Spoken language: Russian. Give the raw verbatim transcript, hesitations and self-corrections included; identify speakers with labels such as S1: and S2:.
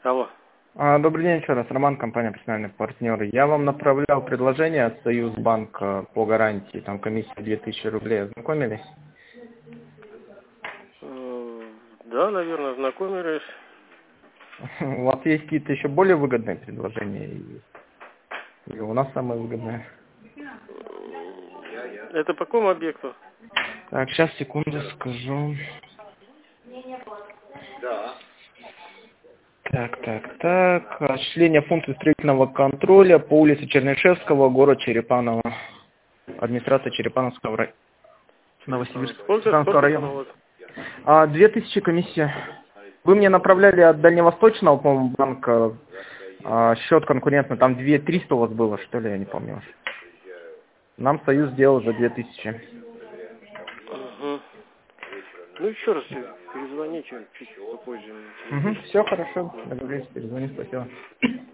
S1: Алло.
S2: А, Добрый день еще раз. Роман, компания «Профессиональные партнеры». Я вам направлял предложение от Союзбанка по гарантии, там комиссия две тысячи рублей. Ознакомились?
S1: М, Да, наверное, ознакомились.
S2: У вас есть какие-то еще более выгодные предложения? Или или у нас самые выгодные?
S1: Это по какому объекту?
S2: Так, сейчас, секунду, скажу. Так, так, так. Осуществление функций строительного контроля по улице Чернышевского, город Черепаново. Администрация Черепановского района. Новосибирск.
S1: Сколько,
S2: Саранского
S1: сколько там у
S2: района.
S1: вас?
S2: А, две тысячи комиссия. Вы мне направляли от Дальневосточного, по-моему, банка а, счет конкурентный. Там две триста у вас было, что ли, я не помню. Нам Союз сделал за две тысячи.
S1: Угу. Ну, еще раз перезвоните чуть попозже.
S2: Угу, все хорошо. Договорились, перезвоню, спасибо.